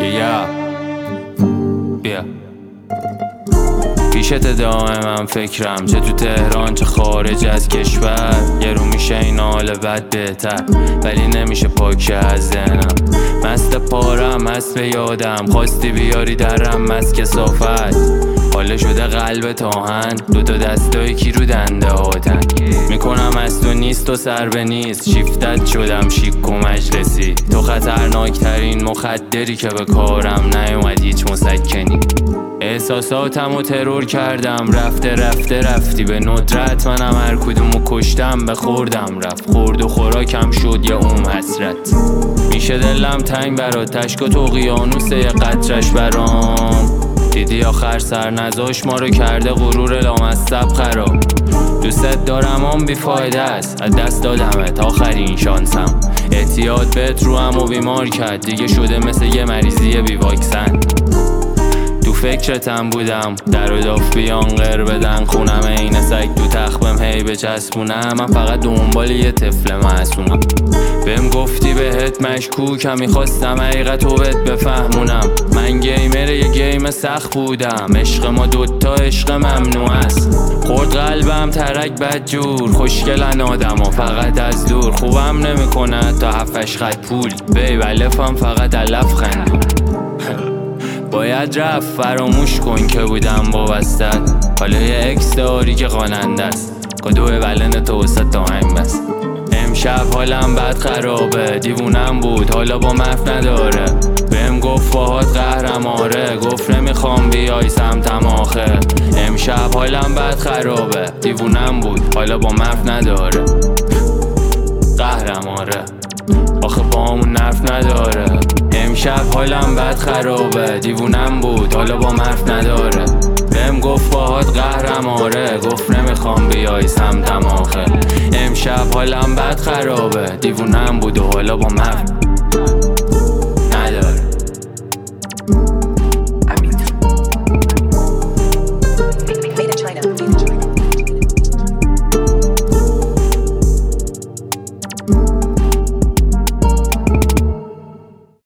بیا پیشت دائما فکرم، چه تو تهران چه خارج از کشور. یه رو میشه این حال بد بهتر، ولی نمیشه پاک از ذهنم. مست پارم مست به یادم، خواستی بیاری درم مست کثافت. حاله شده قلب آهن، دوتا دستای کی رو دنده هاتن. میکنم از تو نیست و سر به نیست، شیفتت شدم شیک و مجلسی. تو خطرناک ترین مخدری که به کارم نیومد هیچ مسکنی. احساساتم و ترور کردم، رفتی به ندرت. منم هر کدومو کشتم به خوردم رفت. خورد و خوراکم شد یه حسرت. میشه دلم تنگ برات، تشک و اقیانوس یه قطرش برام. دیدی آخر سر نذاش ما رو کرده غرور لامصب خراب. دوست دارم آن بیفایده است، از دست دادمت آخرین شانسم. اعتیاد بهت رو هم و بیمار کرد، دیگه شده مثل یه مریضی بی واکسن. تو فکرتم بودم در و داف بیان غیر بدن، خونم این سگ تو تخبم هی بچسبونم. من فقط دنبال یه طفل معصومم. بهم گفتی بهت مشکوکم، میخواستم حقیقتو بهت بفهمونم. من گیمر یه گیم سخت بودم، عشق ما دوتا عشق ممنوع است. خورد قلبم ترک بدجور، خوشگلن آدم ها فقط از دور. خوبم نمیکنه تا 7-8 خط پول، بیب الفم فقط علف خندون. باید رفت فراموش کن که بودم وابستت. حالا یه اکس داری که خواننده است، کدوه ولن تو وسط آهنگ بست. امشب حالم بد خرابه، دیوونم بود حالا با مف نداره. بهم گفت باهات قهرم آره، گفت نمیخوام بیای سمتم آخه. امشب حالم بد خرابه، دیوونم بود حالا با مف نداره. قهرم آره آخه با همون نرف نداره. امشب حالم بد خرابه، دیوونم بود حالا با مرف نداره. بهم گفت باهات قهرم آره، گفت نمیخوام بیای سمتم آخه. امشب حالم بد خرابه، دیوونم بود و حالا با مرف